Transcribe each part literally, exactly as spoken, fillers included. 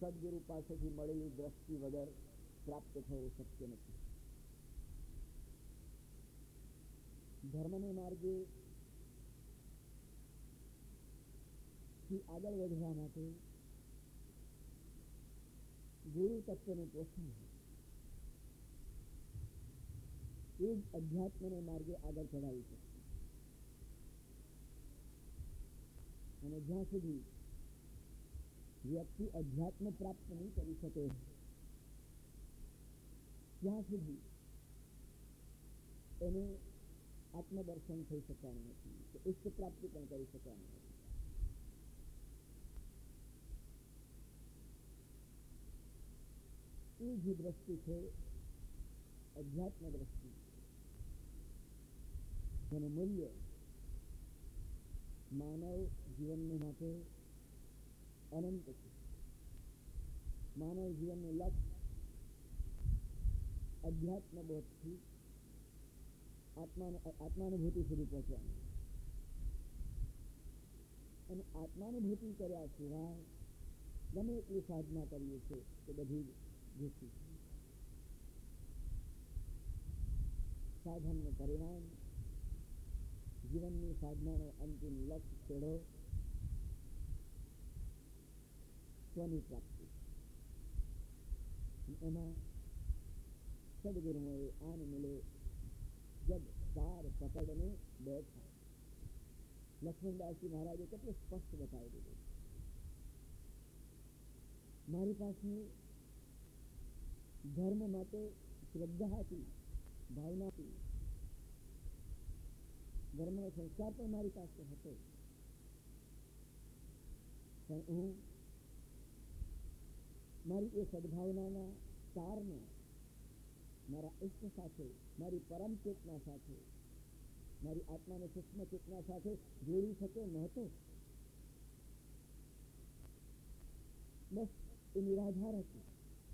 સદગુરુ પાસેથી મળેલી દ્રષ્ટિ વગર પ્રાપ્ત થવું શક્ય નથી. ધર્મને માર્ગે થી આગળ વધવા માટે ગુરુ તત્વનું પોષણ હોય, એ જ અધ્યાત્મને માર્ગે આગળ ચડાવી શકશે. અને જ્યાં સુધી વ્યક્તિ અધ્યાત્મ પ્રાપ્ત નહીં કરી શકે ત્યાં સુધી એને આત્મદર્શન થઈ શકવાનું નથી, તો ઇષ્ટ પ્રાપ્તિ પણ કરી શકવાનું નથી. એ જે દ્રષ્ટિ છે અધ્યાત્મ દ્રષ્ટિ, જેનું મૂલ્ય માનવ જીવનને માટે અનંત છે. માનવ જીવનનું લક્ષ્ય અધ્યાત્મ બોધથી આત્માનુભૂતિ સુધી પહોંચવાનું, અને આત્માનુભૂતિ કર્યા સિવાય ગમે એટલી સાધના કરીએ છીએ તો બધી જૂઠી. સાધનનું પરિણામ જીવનની સાધનાનો અંતિમ લક્ષ્ય છેડો સ્વની પ્રાપ્તિ. એમાં સદગુરુઓએ આન મિલે જબ ચાર પકડને બેઠા, લક્ષ્મણદાસજી મહારાજે કેટલું સ્પષ્ટ બતાવી દીધું. મારી પાસે ધર્મ માટે શ્રદ્ધા હતી, ભાવના હતી, ધર્મનો સંસ્કાર પણ મારી પાસે હતો, પણ હું મારી એ સદભાવનાના તારને મારા ઇષ્ટ સાથે, મારી પરમ ચેતના સાથે, મારી આત્માને સૂક્ષ્મ ચેતના સાથે જોડી શક્યો નહોતો. બસ એ નિરાધાર હતું,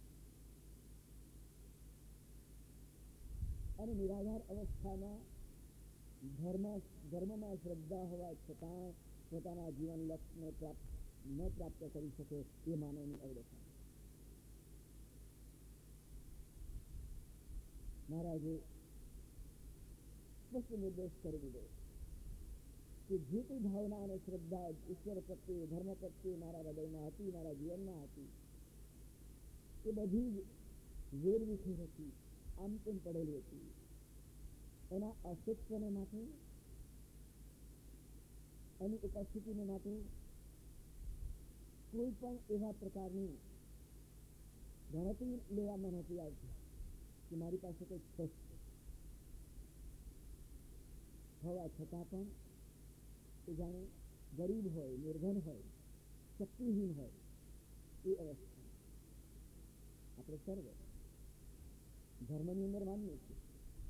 અને નિરાધાર અવસ્થામાં ધર્મ ધર્મમાં શ્રદ્ધા હોવા છતાં પોતાના જીવન લક્ષ્યને પ્રાપ્ત ન પ્રાપ્ત કરી શકે એ માનવની અવદશા. મહારાજે સ્પષ્ટ નિર્દેશ કરી દીધો કે જે કોઈ ભાવના અને શ્રદ્ધા ઈશ્વર પ્રત્યે, ધર્મ પ્રત્યે મારા હૃદયમાં હતી, મારા જીવનમાં હતી, એ બધી જ વેરવિખેર હતી, આમ તેમ પડેલી હતી. એના અસ્તિત્વને માટે, એની ઉપસ્થિતિને માટે કોઈ પણ એવા પ્રકારની ગણતરી લેવામાં નથી આવતી કે મારી પાસે કંઈક છે હોવા છતાં પણ એ જાણે ગરીબ હોય, નિર્ધન હોય, શક્તિહીન હોય એ અવસ્થા. આપણે સર્વે ધર્મની અંદર માનીએ છીએ,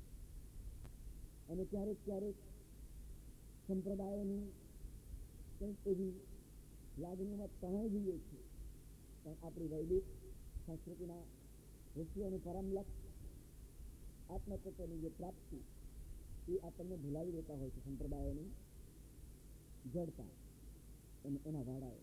અને ક્યારેક ક્યારેક સંપ્રદાયોની કંઈક એવી લાગણીમાં તણાઈ જઈએ છીએ, પણ આપણી વૈદિક સંસ્કૃતિના ઋષિઓનું પરમ લક્ષ્ય આત્મતત્વની જે પ્રાપ્તિ એ આપણને ભૂલાવી દેતા હોય છે. સંપ્રદાયોની જડતા અને એના વાડાઓ.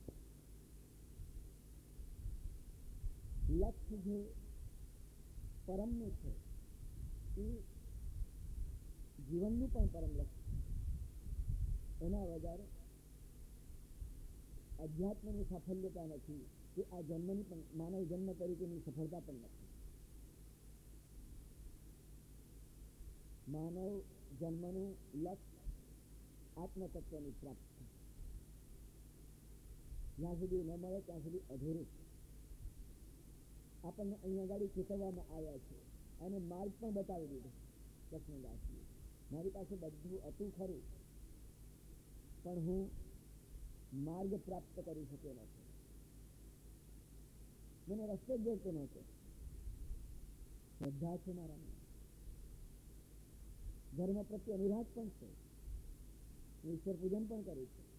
લક્ષ્ય જે પરમનું છે એ જીવનનું પણ પરમ લક્ષ્ય છે. એના વગર અધ્યાત્મની સાફલ્યતા નથી, કે આ જન્મની પણ, માનવ જન્મ તરીકેની સફળતા પણ નથી. માનવ જન્મનું લક્ષ્ય આત્મતત્વની પ્રાપ્તિ. જ્યાં સુધી ન મળે ત્યાં સુધી અધૂરું. આપણને અહીંયા ગાડી ચેતવવામાં આવ્યા છે અને માર્ગ પણ બતાવી દીધો લક્ષ્મણદાસજીએ. મારી પાસે બધું હતું ખરું, પણ હું માર્ગ પ્રાપ્ત કરી શક્યો નથી, મને રસ્તે જ જોડતો નહોતો. શ્રદ્ધા છે મારામાં, ધર્મ પ્રત્યે અનુરાગ પણ છે, ઈશ્વર પૂજન પણ કર્યું છે.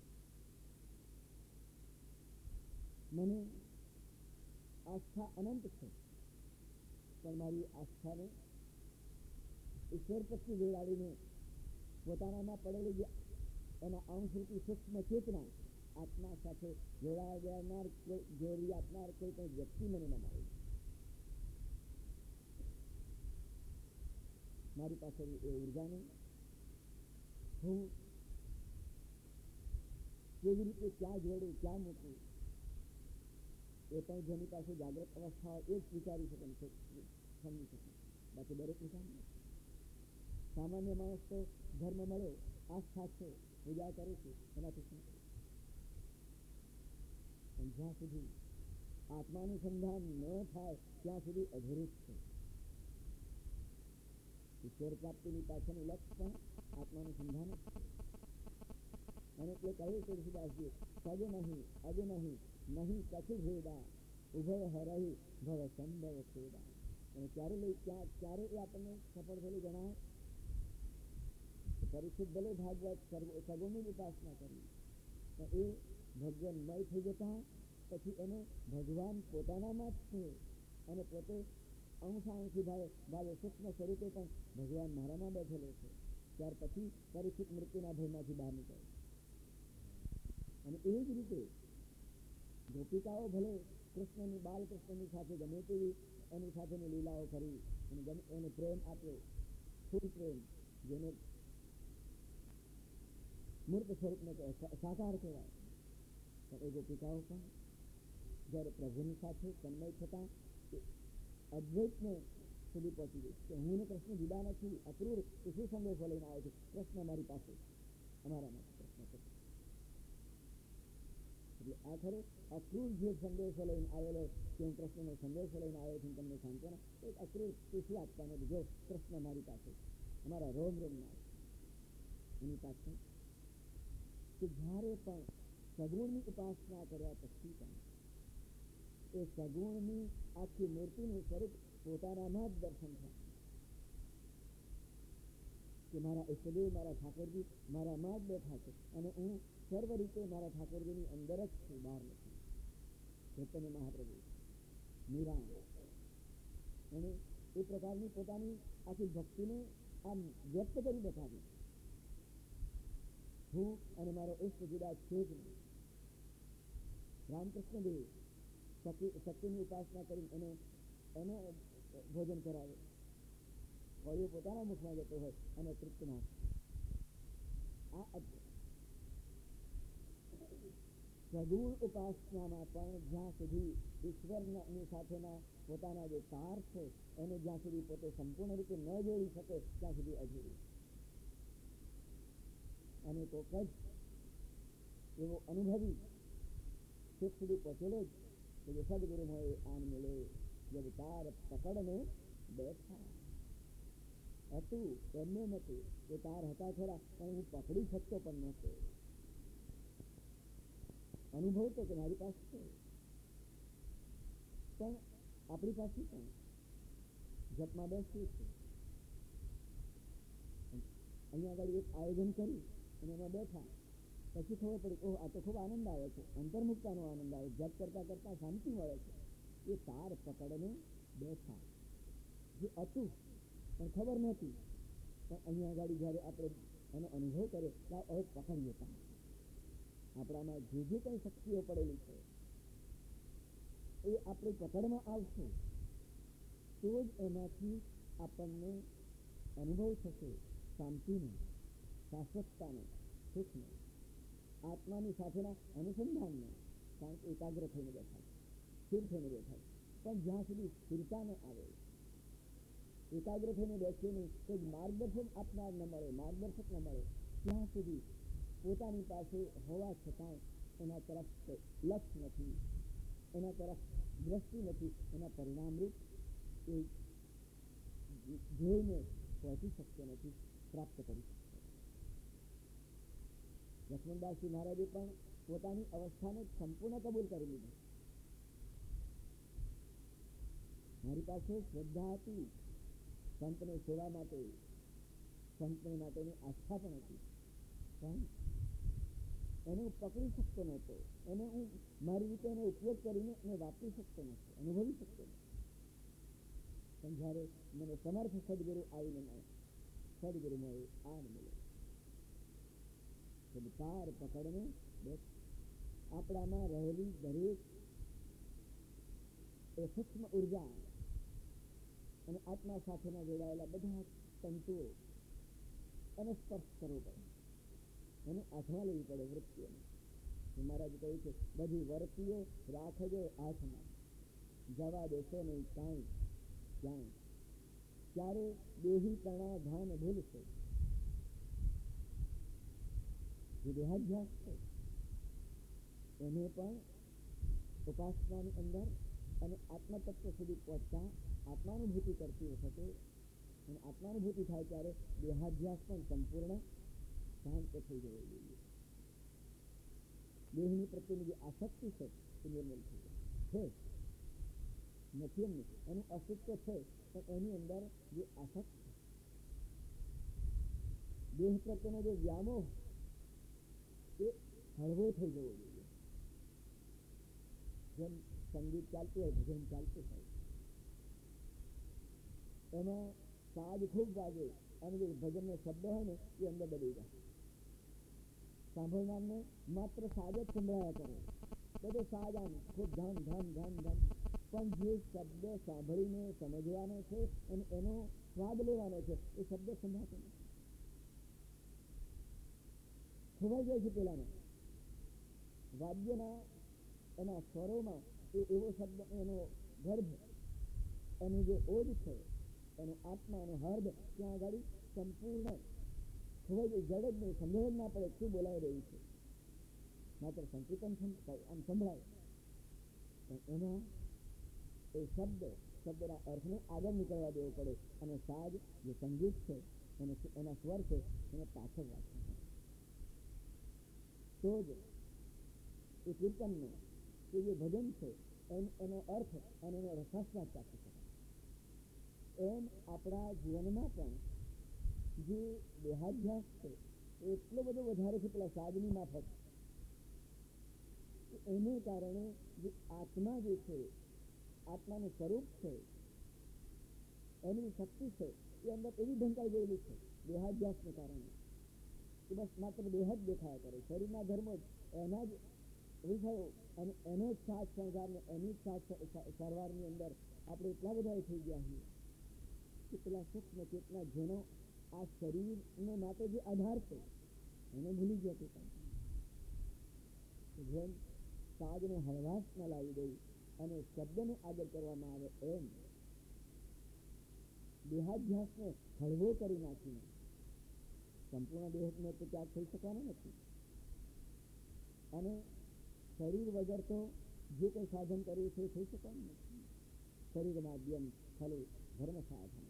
મને આસ્થા અનંત છે, પણ મારી આસ્થાને ઈશ્વર પ્રત્યે જોડાડીને પોતાનામાં પડેલી જે એના અંશરૂપી સૂક્ષ્મ ચેતના આત્મા સાથે જોડાવનાર જોડી આપનાર કોઈ પણ વ્યક્તિ મને ન મળે. મારી પાસે એ ઉર્જા નહીં. હું કેવી રીતે ક્યાં જોડું, ક્યાં મૂકું, એ પણ જેની પાસે જાગ્રત અવસ્થા હોય એ જ વિચારી શકે, સમજી શકે. બાકી દરેક વિચાર નથી. સામાન્ય માણસ તો ધર્મ મળ્યો, આસ્થા છે, પૂજા કરું છું, એનાથી શું કરું? પણ જ્યાં સુધી આત્માનું સંધાન ન થાય ત્યાં સુધી અધૂરું જ છે. ઈશ્વર પ્રાપ્તિની પાછળનું લક્ષ્ય પણ આત્માનું સંધાન જ છે. અને એટલે કહ્યું તુલસીદાસજી, સગ નહીં અગ નહીં નહીં કછુ ભેદા ઉભય હરહી ભવ સંભવ ખેદા. અને ક્યારે લઈ ક્યાં ક્યારે એ આપણને સફળ થયેલું જણાય? પરીક્ષિત ભલે ભાગવત સગુણની ઉપાસના કરી, પણ એ ભગવાનમય થઈ જતા પછી એને ભગવાન પોતાનામાં જ છે અને પોતે અંશાંશી ભાવે ભાવે સૂક્ષ્મ સ્વરૂપે પણ ભગવાન મારામાં બેઠેલો છે. ત્યાર પછી પરીક્ષિત મૃત્યુના ભયમાંથી બહાર નીકળે. અને એ જ રીતે ગોપિકાઓ ભલે કૃષ્ણની બાલકૃષ્ણની સાથે ગમે તેવી એની સાથેની લીલાઓ કરી અને ગમે એને પ્રેમ આપ્યો, સ્થૂળ પ્રેમ, જેને મૂર્ત સ્વરૂપને સાકાર કહેવાય. પણ એ ગોપિકાઓ પણ જ્યારે પ્રભુની સાથે તન્મય થતા અદ્વૈતને સુધી પહોંચી ગઈ કે હું ને કૃષ્ણ જુદા નથી. અક્રૂર એ શું સંદેશો લઈને આવ્યો છે? કૃષ્ણ મારી પાસે, અમારા માટે કૃષ્ણ છે. એટલે આખરે અક્રૂર જે સંદેશો લઈને આવેલો કે હું કૃષ્ણનો સંદેશો લઈને આવ્યો છું તમને સાંત્વના, એ અક્રૂર તે શું આપતા નથી? જો કૃષ્ણ મારી પાસે, અમારા રોમ રોમના. એની પાસે કે જ્યારે પણ સગુણની ઉપાસના કર્યા પછી પણ એ સગુણની આખી મૂર્તિનું સ્વરૂપ પોતાનામાં જ દર્શન થાય કે મારા ઈષ્ટદેવ, મારા ઠાકોરજી મારામાં જ બેઠા છે અને હું સર્વ રીતે મારા ઠાકોરજીની અંદર જ છું, બહાર નથી. ચૈતન્ય મહાપ્રભુ, મીરા, એને એ પ્રકારની પોતાની આખી ભક્તિને આમ વ્યક્ત કરી બતાવી. હું અને મારો ઈષ્ટ જુદા છે જ નહીં. રામકૃષ્ણ દેવ શક્તિની ઉપાસના કરી એને એને ભોજન કરાવે, કોળીઓ પોતાના મુખમાં જતો હોય અને તૃપ્તમાં. આ સગુણ ઉપાસનામાં પણ જ્યાં સુધી ઈશ્વરની સાથેના પોતાના જે તાર છે એને જ્યાં સુધી પોતે સંપૂર્ણ રીતે ન જોડી શકે ત્યાં સુધી અધૂરું. અને તો કદ એવો અનુભવી સુખ સુધી પહોંચેલો જ કે જે સદગુરુ મળે આન મળે જબ તાર પકડને બેઠા. હતું એમને નથી, એ તાર હતા ખરા પણ હું પકડી શકતો પણ નહોતો. અનુભવ તો કે મારી પાસે છે, પણ આપણી પાસે પણ જપમાં બેસવું છે. અહીંયા આગળ એક આયોજન કરી અને એમાં બેઠા પછી ખબર પડી, ઓહ આ તો ખૂબ આનંદ આવે છે, અંતર્મુક્તાનો આનંદ આવે, જપ કરતા કરતા શાંતિ મળે છે. એ તાર પકડને બેઠા જે હતું પણ ખબર નહોતી, પણ અહીંયા આગળ જ્યારે આપણે એનો અનુભવ કરીએ ત્યારે હવે પકડીએ તાર. આપણામાં જે જે કંઈ શક્તિઓ પડેલી છે એ આપણી પકડમાં આવશે તો જ એમાંથી આપણને અનુભવ થશે શાંતિનો, શાશ્વતતાનો, સુખનો, આત્માની સાથેના અનુસંધાનનો. કારણ કે એકાગ્ર થઈને બેઠા છે, સ્થિર થઈને બેઠા છે. પણ જ્યાં સુધી સ્થિરતા ન આવે, એકાગ્ર થઈને બેસીએ નહીં, કોઈ માર્ગદર્શન આપનાર ન મળે, માર્ગદર્શક ન મળે, ત્યાં સુધી પોતાની પાસે હોવા છતાં એના તરફ લક્ષ્ય નથી, એના તરફ દ્રષ્ટિ નથી, એના પરિણામરૂપ એ ધ્યેયને પહોંચી શકતો નથી, પ્રાપ્ત કરી શકતો. લક્ષ્મણદાસજી મહારાજે પણ પોતાની અવસ્થાને સંપૂર્ણ કબૂલ કરી લીધી. મારી પાસે શ્રદ્ધા હતી, સંતને સેવા માટે, સંતને માટેની આસ્થા પણ હતી, પણ એને હું પકડી શકતો નહોતો, એને હું મારી રીતે એનો ઉપયોગ કરીને એને વાપરી શકતો નહોતો, અનુભવી શકતો નહોતો. પણ જ્યારે મને સમર્થ સદગુરુ આવીને મળે, સદગુરુ મળે આન મળે, તાર પકડને બેઠ. આપણામાં રહેલી દરેક એ સૂક્ષ્મ ઉર્જા અને આત્મા સાથેના જોડાયેલા બધા તંતુઓ એને સ્પર્શ કરવો પડે, એને હાથમાં લેવી પડે વૃત્તિઓને. મહારાજ કહ્યું છે, બધી વર્તીઓ રાખજો હાથમાં, જવા દેશો નહીં કાંઈ ક્યાંય, ત્યારે દેહી તણા ભાન ભૂલશે. જે દેહાધ્યાસ છે એને પણ ઉપાસનાની અંદર અને આત્મતત્વ સુધી પહોંચતા આત્માનુભૂતિ કરતી વખતે અને આત્માનુભૂતિ થાય ત્યારે દેહાધ્યાસ પણ સંપૂર્ણ શાંત થઈ જવો જોઈએ. દેહની પ્રત્યેની જે આસક્તિ છે એ નિર્મૂળ થઈ જાય છે. નથી એમની, એનું અસ્તિત્વ છે, પણ એની અંદર જે આસક્તિ, દેહ પ્રત્યેનો જે વ્યામોહ એ હળવો થઈ જવો જોઈએ. જેમ સંગીત ચાલતું હોય, ભજન ચાલતું હોય, એમાં સાજ ખૂબ વાગે અને જે ભજનનો શબ્દ હોય ને એ અંદર દબાઈ જાય. સાંભળનારને માત્ર સાજ જ સંભળાયા કરે, બધો સાજ આમ ખૂબ ધામ ધામ ધામ ધામ, પણ જે શબ્દ સાંભળીને સમજવાનો છે અને એનો સ્વાદ લેવાનો છે એ શબ્દ સંભળાતો નથી, ખોવાઈ જાય છે. પેલામાં વાદ્યના એના સ્વરોમાં એ એવો શબ્દ, એનો ગર્ભ, એની જે ઓજ છે, એનો આત્મા, એનો હર્દ ત્યાં આગળ સંપૂર્ણ ખોવાઈ જાય. જડ જ નહીં, સમજ જ ના પડે શું બોલાઈ રહ્યું છે. માત્ર સંકીર્તન આમ સંભળાય, પણ એમાં એ શબ્દ શબ્દના અર્થને આગળ નીકળવા દેવો પડે અને સાજ જે સંગીત છે એને એના સ્વર છે એને પાછળ રાખવા. તો જ એ કીર્તનનો કે જે ભજન છે એનો અર્થ અને એનો રસાસ્વાદ ચાખી શકાય. એમ આપણા જીવનમાં પણ જે દેહાધ્યાસ છે એટલો બધો વધારે છે પેલા સાજની માફક. એને કારણે જે આત્મા જે છે, આત્માનું સ્વરૂપ છે, એની શક્તિ છે એ અંદર એવી ઢંકાઈ ગયેલી છે દેહાધ્યાસને કારણે કે બસ માત્ર દેહ જ દેખાયા કરે. શરીરના ધર્મો જ, એના જ વિષયો અને એનો જ સાથ શણગારને એની જ સાથ સારવારની અંદર આપણે એટલા બધા થઈ ગયા છીએ કે પેલા સૂક્ષ્મ ચેતના જેનો આ શરીરને માટે જે આધાર છે એને ભૂલી ગયા પિતા. જેમ સાજને હળવાશમાં લાવી દઈ અને શબ્દને આગળ કરવામાં આવે, એમ દેહાધ્યાસને હળવો કરી નાખીને સંપૂર્ણ દેહનો તો ત્યાગ થઈ શકવાનો નથી. અને શરીર વગર તો જે કંઈ સાધન કરવું છે થઈ શકવાનું નથી. શરીર માધ્યમ ખલું ધર્મ સાધન,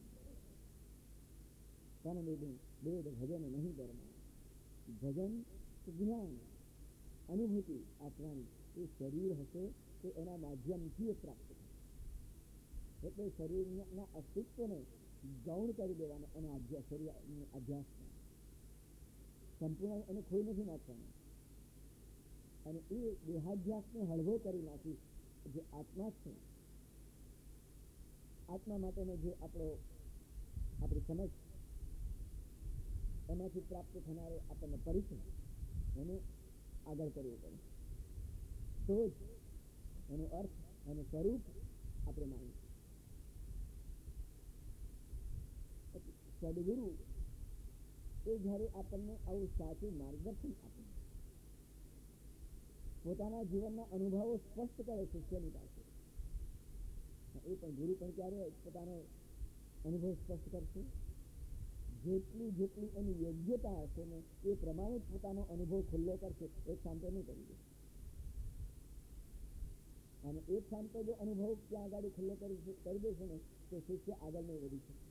તન વિદું વેદ ભજન નહીં ધર્મ. ભજન જ્ઞાન અનુભૂતિ આપવાની એ શરીર હશે તો એના માધ્યમથી એ પ્રાપ્ત થશે. એટલે શરીરના અસ્તિત્વને ગૌણ કરી દેવાનો અને શરીર અભ્યાસમાં સંપૂર્ણ એને ખોઈ નથી નાખવાનો. અને એ દેહાધ્યાસને હળવો કરી નાખી જે આત્મા છે, આત્મા માટેનો જે આપણો આપણી સમજ, એમાંથી પ્રાપ્ત થનારો આપણને પરિચય એને આગળ કરવું પડે. તો જ એનો અર્થ અને સ્વરૂપ આપણે માનીએ. સદગુરુ એ જ્યારે આપણને આવું સાચું માર્ગદર્શન આપે, પોતાના જીવનના અનુભવો સ્પષ્ટ કરે શિષ્યની પાસે, એ પણ ગુરુ પણ ક્યારે પોતાનો અનુભવ સ્પષ્ટ કરશે? જેટલી જેટલી એની યોગ્યતા હશે ને એ પ્રમાણે જ પોતાનો અનુભવ ખુલ્લો કરશે. એક શાંતો નહીં કરી દે. અને એક શાંતો જો અનુભવ ત્યાં આગળ ખુલ્લો કરી કરી દેશે ને તો શિષ્ય આગળ નહીં વધી શકે.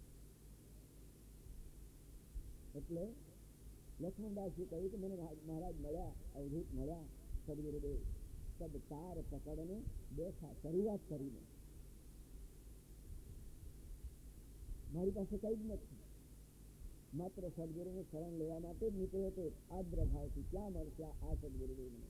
એટલે લક્ષ્મણદાસજી કહ્યું કે મને મહારાજ મળ્યા, અવધૂત મળ્યા, સદગુરુદેવ સદ તાર પકડને બેઠા શરૂઆત કરીને. મારી પાસે કઈ જ નથી, માત્ર સદગુરુને શરણ લેવા માટે જ નીકળ્યો તો આદ્ર ભાવથી. ક્યાં મળશે આ સદગુરુદેવ મને?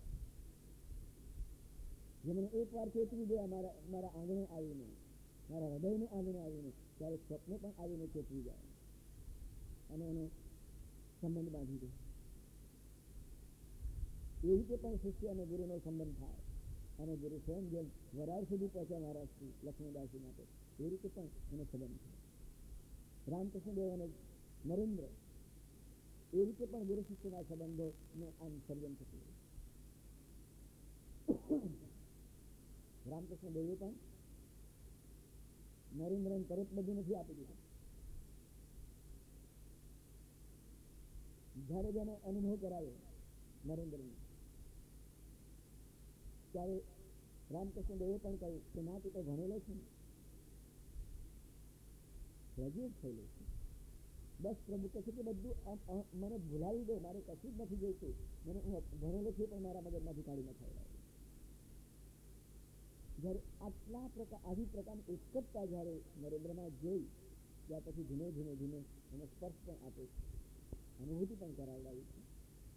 જે મને એક વાર ચેતવી દે મારા મારા આંગણે આવીને, મારા હૃદયને આંગણે આવીને, ત્યારે સ્વપ્ને પણ આવીને ચેતવી જાય અને એનો સંબંધ બાંધી દે. એ રીતે પણ શિષ્ય અને ગુરુનો સંબંધ થાય અને ગુરુ સ્વયં જેમ વરાળ સુધી પહોંચ્યા મહારાજ શ્રી લક્ષ્મીદાસજી માટે એ રીતે પણ એનો સંબંધ થાય. રામકૃષ્ણદેવ અને નરેન્દ્ર એ રીતે પણ ગુરુ શિષ્યના સંબંધોનું આમ સર્જન થતું હોય. રામકૃષ્ણદેવે પણ નરેન્દ્રને તરત બધું નથી આપી દીધું. જ્યારે જેને અનુભવ કરાયો નરેન્દ્રને ત્યારે રામકૃષ્ણદેવે પણ કહ્યું કે ના તું તો ભણેલો છે ને, ગ્રેજ્યુએટ થયેલો છે, બસ પ્રભુ કહે છે કે બધું મને ભૂલાવી દે, મારે કશું જ નથી જોઈતું, મને હું ભણેલો છું પણ મારા મગજમાંથી કાઢી નખાય. જ્યારે આટલા પ્રકાર આવી પ્રકારની ઉત્કટતા જ્યારે નરેન્દ્રમાં જોઈ ત્યાર પછી ધીમે ધીમે ધીમે એને સ્પર્શ પણ આપે છે, અનુભૂતિ પણ કરાવડાવી છે.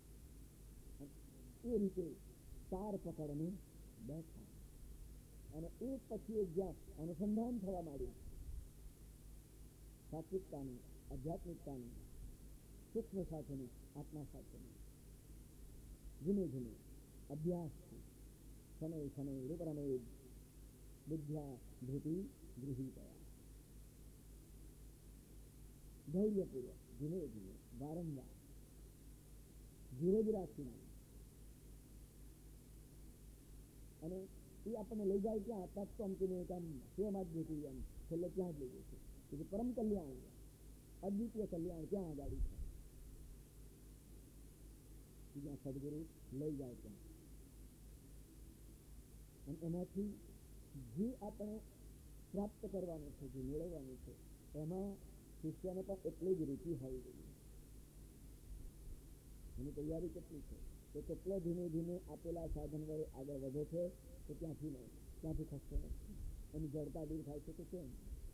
એ રીતે તાર પકડને બેઠા અને એક પછી એક જ્યાં અનુસંધાન થવા માંડ્યું સાત્વિકતાનું, આધ્યાત્મિકતાનું, સૂક્ષ્મ સાથેનું, આત્મા સાથેનું, ધીમે ધીમે અભ્યાસથી શનૈ શનૈ રૂપરમે બુદ્ધ્યા ધૃતિ ગૃહીતયા ધૈર્યપૂર્વક ધીમે ધીમે વારંવાર ધીરજ રાખીને અને એ આપણને લઈ જાય ક્યાં તત્વમ કે કામ સ્વમાધ્યતિ એમ છેલ્લે ત્યાં જ લઈ જશે કે પરમ કલ્યાણ, અદ્વિતીય કલ્યાણ ક્યાં આગાડી છે, જ્યાં સદગુરુ લઈ જાય ત્યાં. અને એમાંથી જે આપણે પ્રાપ્ત કરવાનું છે, જે મેળવવાનું છે, એમાં શિષ્યને પણ એટલી જ રુચિ હોવી જોઈએ. એની તૈયારી કેટલી છે, તો કેટલો ધીમે ધીમે આપેલા સાધન વડે આગળ વધે છે, તો ત્યાંથી નહીં, ત્યાંથી ખસતો નથી. એની જડતા દૂર થાય છે કે કેમ?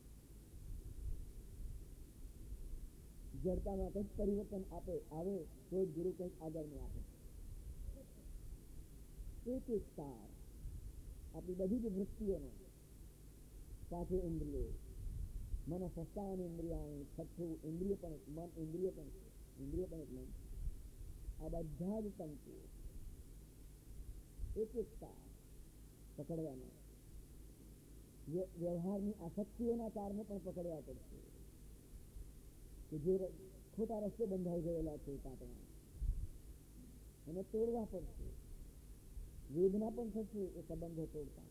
જડતામાં કંઈક પરિવર્તન આપે આવે તો જ ગુરુ કંઈક આગળનું આપે. એક એક તાર આપણી બધી જ વૃત્તિઓનો, પાંચે ઇન્દ્રિયો, મન સસ્તાન ઇન્દ્રિયાણી, છઠ્ઠું ઇન્દ્રિય પણ મન, ઇન્દ્રિય પણ છે, ઇન્દ્રિય પણ એક મન છે. આ બધા જ તંતુઓ એક એક તાર પકડવાના, વ્યવહારની આસક્તિઓના તારને પણ પકડવા પડશે કે જે ખોટા રસ્તે બંધાઈ ગયેલા છે તાપણા, એને તોડવા પડશે. વેદના પણ થશે એ સંબંધો તોડતા,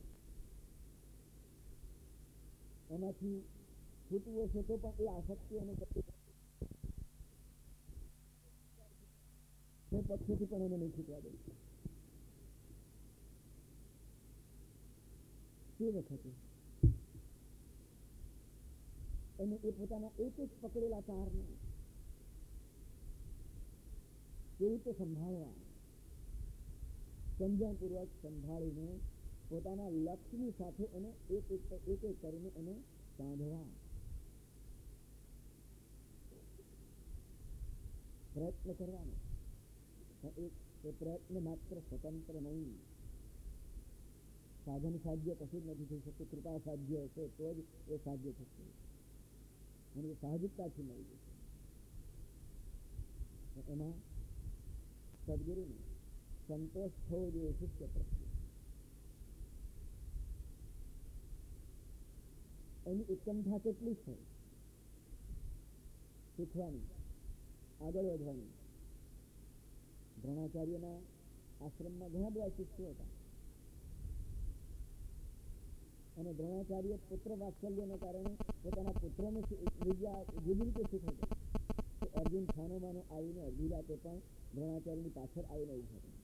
એમાંથી છૂટવું હશે તો પણ એ આસક્તિ અને પક્ષોથી પણ એને નહીં છૂટવા દે. તે વખતે એને એ પોતાના એક એક પકડેલા તારને કેવી રીતે સંભાળવા, સમજણપૂર્વક સંભાળીને પોતાના લક્ષ્યની સાથે એને એક એક એક એક કરીને એને સાંધવા, પ્રયત્ન કરવાનો. એક એ પ્રયત્ન માત્ર સ્વતંત્ર નહીં, સાધન સાધ્ય કશું જ નથી થઈ શકતું. કૃપા સાધ્ય હશે તો જ એ સાધ્ય થશે અને એ સાહજિકતાથી મળી જશે. એમાં સદગુરુને સંતોષ થવો જોઈએ શિષ્ય પ્રત્યે. એની ઉત્કંઠા કેટલી છે શીખવાની, આગળ વધવાની. દ્રોણાચાર્યના આશ્રમમાં ઘણા બધા શિષ્યો હતા અને દ્રોણાચાર્ય પુત્ર વાત્સલ્યને કારણે પોતાના પુત્રોને વિદ્યા જેવી રીતે શીખવતો તો અર્જુન છાનો માનો આવીને અડધી રાતે પણ દ્રોણાચાર્યની પાછળ આવીને ઉભો હતો.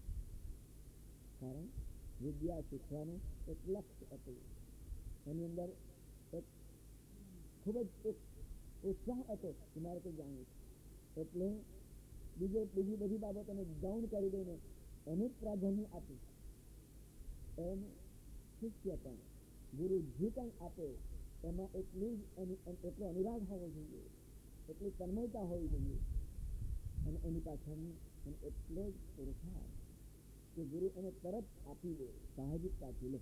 કારણ વિદ્યા શીખવાનું એક લક્ષ્ય હતું, એની અંદર એક ખૂબ જ એક ઉત્સાહ હતો કે મારે કંઈ જાણવું છે. એટલે બીજે બીજી બધી બાબતોને ગૌણ કરી દઈને એને જ પ્રાધાન્ય આપી. એમ શિષ્ય પણ ગુરુ જે કંઈ આપે એમાં એટલી જ એની એટલો અનુરાગ હોવો જોઈએ, એટલી તન્મયતા હોવી જોઈએ અને એની પાછળની એને એટલો જ પુરુષાર્થ કે ગુરુ એને તરત આપી દે, સાહજિકતાથી લે.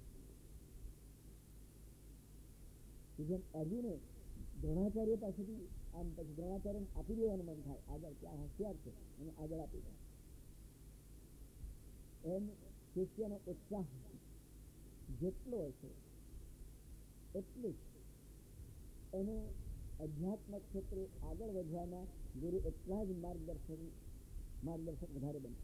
જેમ અર્જુને દ્રોણાચાર્ય પાસેથી આમ પછી દ્રોણાચાર્યને આપી દેવાનું મન થાય, આગળ ક્યાં હોશિયાર છે એને આગળ આપી દે. એમ શિષ્યનો ઉત્સાહ જેટલો હશે એટલું જ એને અધ્યાત્મ ક્ષેત્રે આગળ વધવાના ગુરુ એટલા જ માર્ગદર્શન માર્ગદર્શક વધારે બનશે.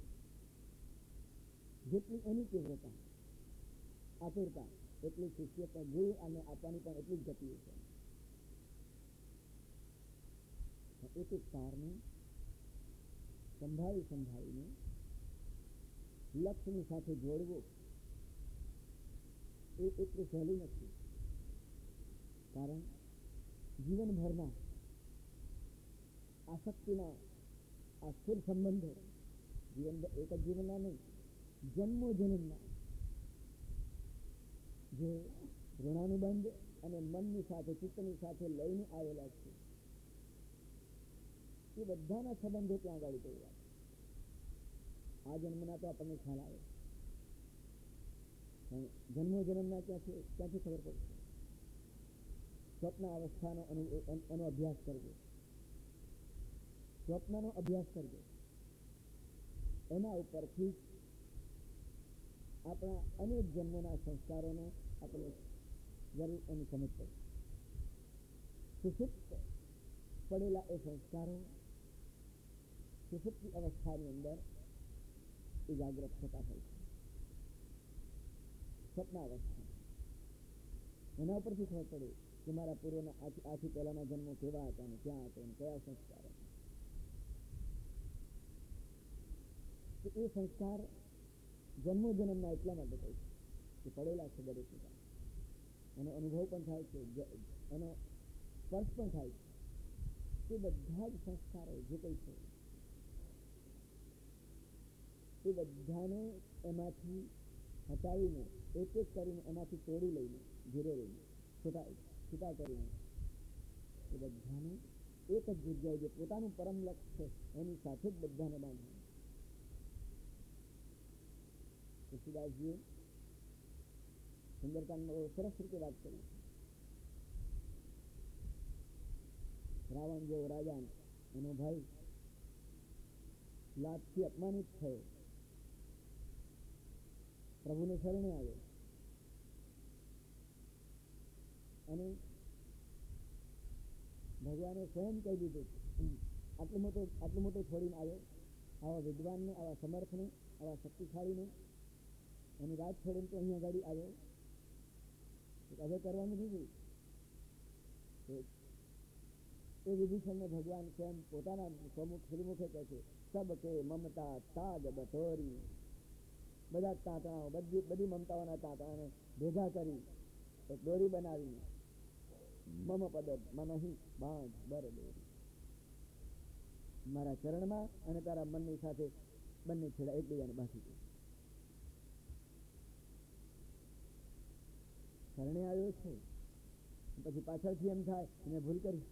જેટલી એની તીવ્રતા આતુરતા એટલી શિષ્ય પણ ગુરુ અને આપવાની પણ એટલી જ ગતિ છે. એક એક તારને સંભાળી સંભાળીને લક્ષ્યની સાથે જોડવો એ એટલું સહેલું નથી. કારણ જીવનભરના આસક્તિના આ સ્થિર સંબંધો જીવન એક જ જીવનના નહીં, જન્મો જન્મના જે ઋણાનુબંધ અને મનની સાથે ચિત્તની સાથે લઈને આવેલા છે એ બધાના સંબંધો ત્યાં આગળ તોડવા. આ જન્મના તો આપણને ખ્યાલ આવે, પણ જન્મો જન્મના ક્યાંથી ક્યાંથી ખબર પડશે? સ્વપ્ન અવસ્થાનો એનો અભ્યાસ કરજો, સ્વપ્નનો અભ્યાસ કરજો. એના ઉપરથી આપણા અનેક જન્મોના સંસ્કારોનો આપણે જરૂર એની સમજ પડે. સુષુપ્ત પડેલા એ સંસ્કારો સુષુપ્તિ અવસ્થાની અંદર એ જાગ્રત થતા હોય છે. સ્વપ્ન અવસ્થા એના ઉપરથી ખબર પડે કે મારા પૂર્વના આથી પહેલાના જન્મો કેવા હતા ને ક્યાં હતા ને કયા સંસ્કાર હતા. એ સંસ્કાર જન્મો જન્મના એટલા માટે કહે છે કે પડેલા છે દરેક જગ્યાએ. એનો અનુભવ પણ થાય છે, એનો સ્પર્શ પણ થાય છે. એ બધા જ સંસ્કારો જે કંઈ છે એ બધાને એમાંથી હટાવીને એક એક કરીને એમાંથી તોડી લઈને ધીરે રહીને છૂટા છૂટા કરીને એ બધાને એક જ જગ્યાએ જે પોતાનું પરમ લક્ષ્ય છે એની સાથે જ બધાને બાંધવાનું. તુલસીદાસજીએ સુંદરકાંડમાં બહુ સરસ રીતે વાત કરી છે. રાવણ જેવો રાજા એનો ભાઈ લાભથી અપમાનિત થયો, પ્રભુને શરણે આવ્યો અને ભગવાને સ્વયં કહી દીધું આટલું મોટો આટલું મોટો છોડીને આવ્યો, આવા વિદ્વાનને, આવા સમર્થને, આવા શક્તિશાળીને એની રાત છોડીને તો અહીંયા ગાડી આવ્યો. હવે કરવાનું કીધું એ વિભીષણને ભગવાન સ્વયં પોતાના સ્વમુખ શ્રીમુખે કહે છે, સબ કે મમતા તાગ બટોરી. બધા તાંતણાઓ બધી બધી મમતાઓના તાંતણાને ભેગા કરી એક દોરી બનાવી. મમ પદ મનહી બાંધ બર દોરી. મારા ચરણમાં અને તારા મનની સાથે બંને છેડા એકબીજાને બાંધી દે. શરણે આવ્યો છે પછી પાછળથી એમ થાય મેં ભૂલ કરી.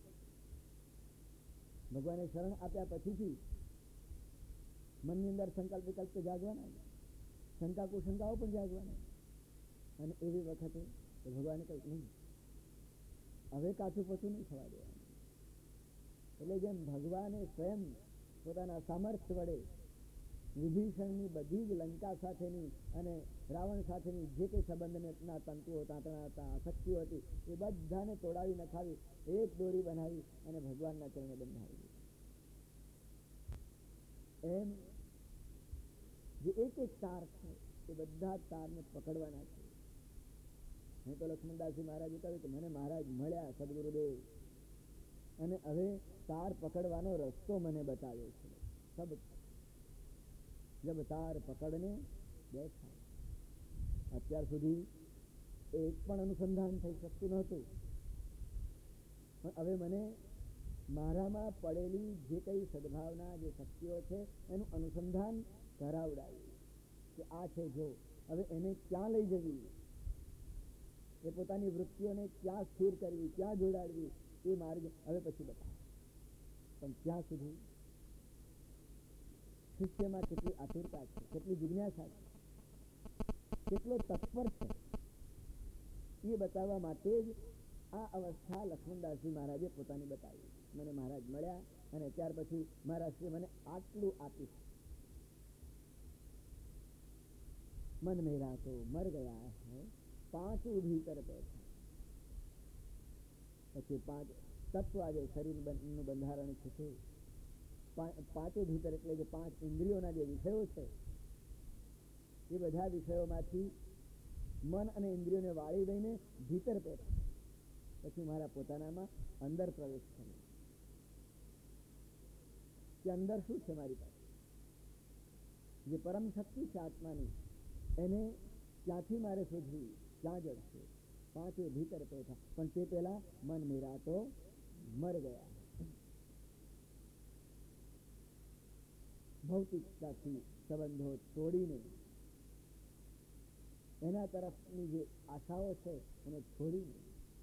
ભગવાને શરણ આપ્યા પછીથી મનની અંદર સંકલ્પ વિકલ્પ તો જાગવાના, શંકા કુશંકાઓ પણ જાગવાના. અને એવી વખતે ભગવાને કહ્યું નહીં, હવે કાચું પચું નહીં થવા દેવાનું. એટલે જેમ ભગવાને સ્વયં પોતાના સામર્થ્ય વડે વિભીષણની બધી જ લંકા સાથેની અને રાવણ સાથેની જે કંઈ સંબંધના તંતુઓ તાંતણા હતા, આસક્તિઓ હતી, એ બધાને તોડાવી નખાવી, એક દોરી બનાવી અને ભગવાનના ચરણે બંધાવી દીધી. એમ જે એક એક તાર છે એ બધા તારને પકડવાના છે. મેં તો લક્ષ્મણદાસજી મહારાજે કહ્યું કે મને મહારાજ મળ્યા સદગુરુદેવ અને હવે તાર પકડવાનો રસ્તો મને બતાવ્યો છે. સબ જબ તાર પકડને બેઠા. અત્યાર સુધી એક પણ અનુસંધાન થઈ શકતું નહોતું, પણ હવે મને મારામાં પડેલી જે કંઈ સદભાવના, જે શક્તિઓ છે એનું અનુસંધાન કરાવડાવ્યું કે આ છે જો હવે એને ક્યાં લઈ જવી, એ પોતાની વૃત્તિઓને ક્યાં સ્થિર કરવી, ક્યાં જોડાડવી, એ માર્ગ હવે પછી બતાવે. પણ ત્યાં સુધી શિષ્યમાં કેટલી આતુરતા છે, કેટલી જિજ્ઞાસા છે, કેટલો તત્પર છે, એ બતાવવા માટે જ આ અવસ્થા લક્ષ્મણદાસજી મહારાજે પોતાની બતાવી. મને મહારાજ મળ્યા અને ત્યાર પછી મહારાજ શ્રી મને આટલું આપ્યું. मन मेरा तो मर गया है, પાંચું ભીતર બેઠા. પછી પાંચ તત્વ આજે શરીરનું બંધારણ છે તે પાંચે ભીતર એટલે જે પાંચ ઇન્દ્રિયોના જે વિષયો છે એ બધા વિષયોમાંથી મન અને ઇન્દ્રિયોને વાળી દઈને ભીતર બેઠા. પછી મારા પોતાનામાં અંદર પ્રવેશ કર્યો કે અંદર શું છે મારી પાસે, જે પરમ શક્તિ છે આત્માની, એને ક્યાંથી મારે શોધવી, ક્યાં જડશે. પાંચે ભીતર બેઠા. પણ તે પહેલા મન મેરા તો મર ગયા. ભૌતિકતાથી સંબંધો તોડીને એના તરફની જે આશાઓ છે એને છોડીને,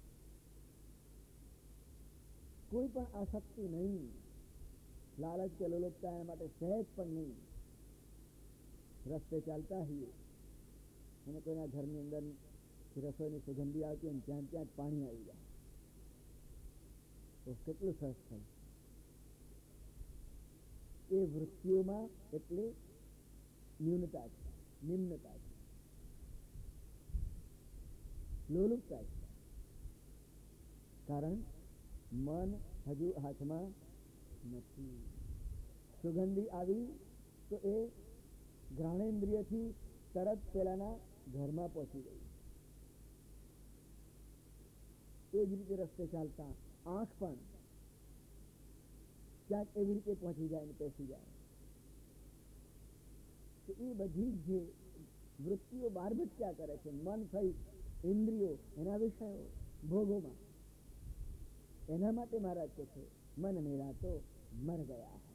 કોઈ પણ આસક્તિ નહીં, લાલચ કે લોલુપતા એના માટે સહેજ પણ નહીં. રસ્તે ચાલતા હોઈએ અને કોઈના ઘરની અંદર રસોઈની સુગંધી આવતી હોય ત્યાં ત્યાં જ પાણી આવી જાય તો કેટલું સરસ થાય. એ વૃત્તિઓમાં એટલે ન્યૂનતા છે, નિમ્નતા છે, લોલુપતા છે. કારણ મન હજુ હાથમાં નથી. સુગંધી આવી તો એ ઘ્રાણેન્દ્રિયથી તરત પેલાના ઘરમાં પહોંચી ગઈ. એ જ રીતે રસ્તે ચાલતા આંખ પણ ક્યાંક એવી રીતે પહોંચી જાય ને પેસી જાય. તો એ બધી જે વૃત્તિઓ બહાર ભટક્યા કરે છે, મન સહિત ઇન્દ્રિયો એના વિષયો ભોગોમાં, એના માટે મહારાજ કહે છે મન મેરા તો મર ગયા હૈ.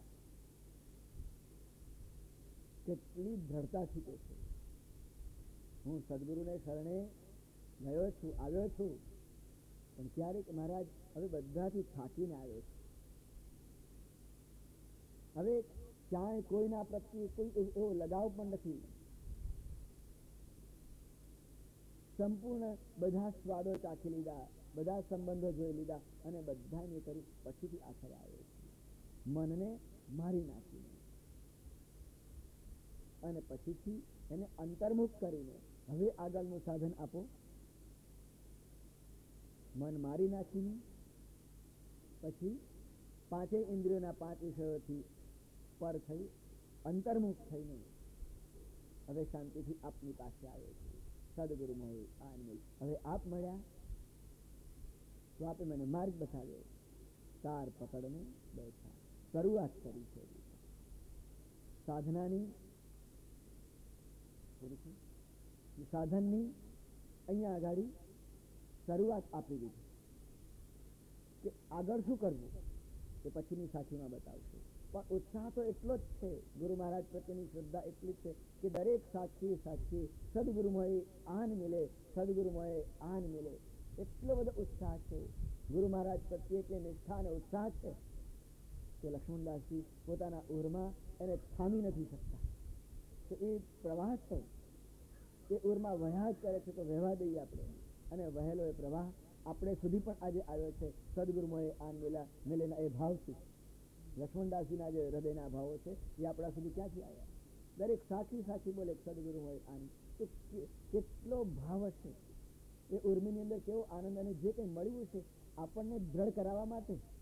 કેટલી દ્રઢતાથી કહે છે, હું સદગુરુને શરણે ગયો છું, આવ્યો છું, પણ ક્યારેક મહારાજ હવે બધાથી થાકીને આવ્યો છું. હવે ક્યાંય કોઈના પ્રત્યે કોઈ એવો લગાવ પણ નથી. સંપૂર્ણ બધા સ્વાદો ચાખી લીધા, બધા સંબંધો જોઈ લીધા અને બધાને કરી પછીથી આખરે આવ્યો છું મનને મારી નાખીને. અને પછીથી એને અંતર્મુખ કરીને હવે આગળનું સાધન આપો. મન મારી નાખીને પછી પાંચેય ઇન્દ્રિયોના પાંચ વિષયોથી પર થઈ અંતર્મુખ થઈને હવે શાંતિથી આપની પાસે આવે છે. સદગુરુ મળે આ મળે. હવે આપ મળ્યા તો આપે મને માર્ગ બતાવ્યો. તાર પકડને બેઠા. શરૂઆત કરી છે સાધનાની, સાધનની અહીંયા આગળ શરૂઆત આપી દીધી કે આગળ શું કરવું એ પછીની સાખીમાં બતાવશે. પણ ઉત્સાહ તો એટલો જ છે, ગુરુ મહારાજ પ્રત્યેની શ્રદ્ધા એટલી જ છે કે દરેક સાક્ષી સાક્ષી સદગુરુ મળે આન મિલે, સદગુરુ મળે આન મિલે. એટલો બધો ઉત્સાહ છે ગુરુ મહારાજ પ્રત્યે, એટલે નિષ્ઠા અને ઉત્સાહ છે કે લક્ષ્મણદાસજી પોતાના ઉરમાં એને થામી નથી શકતા. તો એ પ્રવાહ છે, એ ઉરમાં વહ્યા જ કરે છે. તો વહેવા દઈએ આપણે, અને વહેલો એ પ્રવાહ આપણે સુધી પણ આજે આવ્યો છે. સદગુરુ મળે આન મિલા મિલેના એ ભાવથી લક્ષ્મણદાસજીના જે હૃદયના ભાવો છે એ આપણા સુધી ક્યાંથી આવ્યા? દરેક સાચી સાચી બોલે સદગુરુ હોય આનંદ. તો કેટલો ભાવ હશે એ ઉર્મિની અંદર, કેવો આનંદ. અને જે કંઈ મળ્યું છે આપણને દ્રઢ કરાવવા માટે